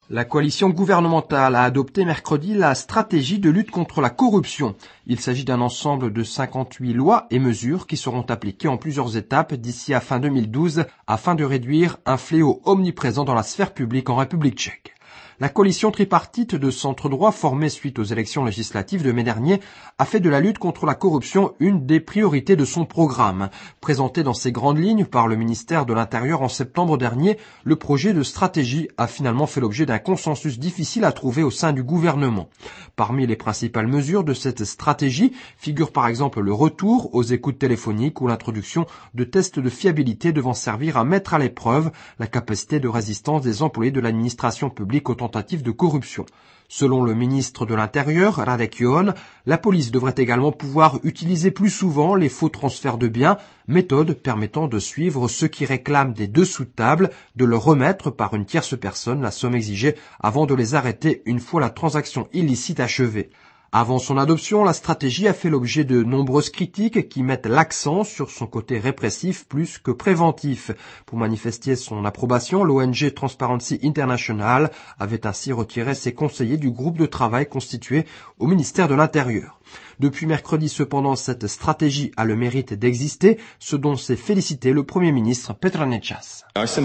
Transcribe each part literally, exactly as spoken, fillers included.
La coalition gouvernementale a adopté mercredi la stratégie de lutte contre la corruption. Il s'agit d'un ensemble de cinquante-huit lois et mesures qui seront appliquées en plusieurs étapes d'ici à fin deux mille douze afin de réduire un fléau omniprésent dans la sphère publique en République tchèque. La coalition tripartite de centre-droit formée suite aux élections législatives de mai dernier a fait de la lutte contre la corruption une des priorités de son programme. Présenté dans ses grandes lignes par le ministère de l'Intérieur en septembre dernier, le projet de stratégie a finalement fait l'objet d'un consensus difficile à trouver au sein du gouvernement. Parmi les principales mesures de cette stratégie figurent par exemple le retour aux écoutes téléphoniques ou l'introduction de tests de fiabilité devant servir à mettre à l'épreuve la capacité de résistance des employés de l'administration publique aux tentatives de corruption. Selon le ministre de l'Intérieur, Radek Johan, la police devrait également pouvoir utiliser plus souvent les faux transferts de biens, méthode permettant de suivre ceux qui réclament des dessous de table, de leur remettre par une tierce personne la somme exigée avant de les arrêter une fois la transaction illicite achevée. Avant son adoption, la stratégie a fait l'objet de nombreuses critiques qui mettent l'accent sur son côté répressif plus que préventif. Pour manifester son approbation, l'O N G Transparency International avait ainsi retiré ses conseillers du groupe de travail constitué au ministère de l'Intérieur. Depuis mercredi, cependant, cette stratégie a le mérite d'exister, ce dont s'est félicité le Premier ministre Petr Nečas.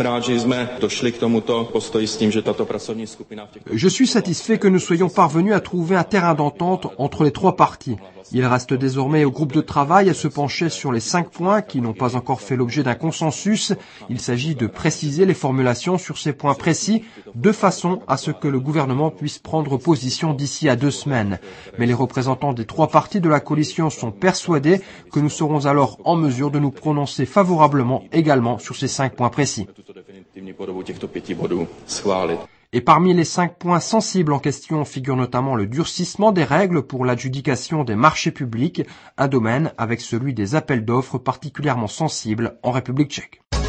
Je suis satisfait que nous soyons parvenus à trouver un terrain d'entente entre les trois parties. Il reste désormais au groupe de travail à se pencher sur les cinq points qui n'ont pas encore fait l'objet d'un consensus. Il s'agit de préciser les formulations sur ces points précis de façon à ce que le gouvernement puisse prendre position d'ici à deux semaines. Mais les représentants des trois parties de la coalition sont persuadés que nous serons alors en mesure de nous prononcer favorablement également sur ces cinq points précis. Et parmi les cinq points sensibles en question figure notamment le durcissement des règles pour l'adjudication des marchés publics, un domaine avec celui des appels d'offres particulièrement sensible en République tchèque.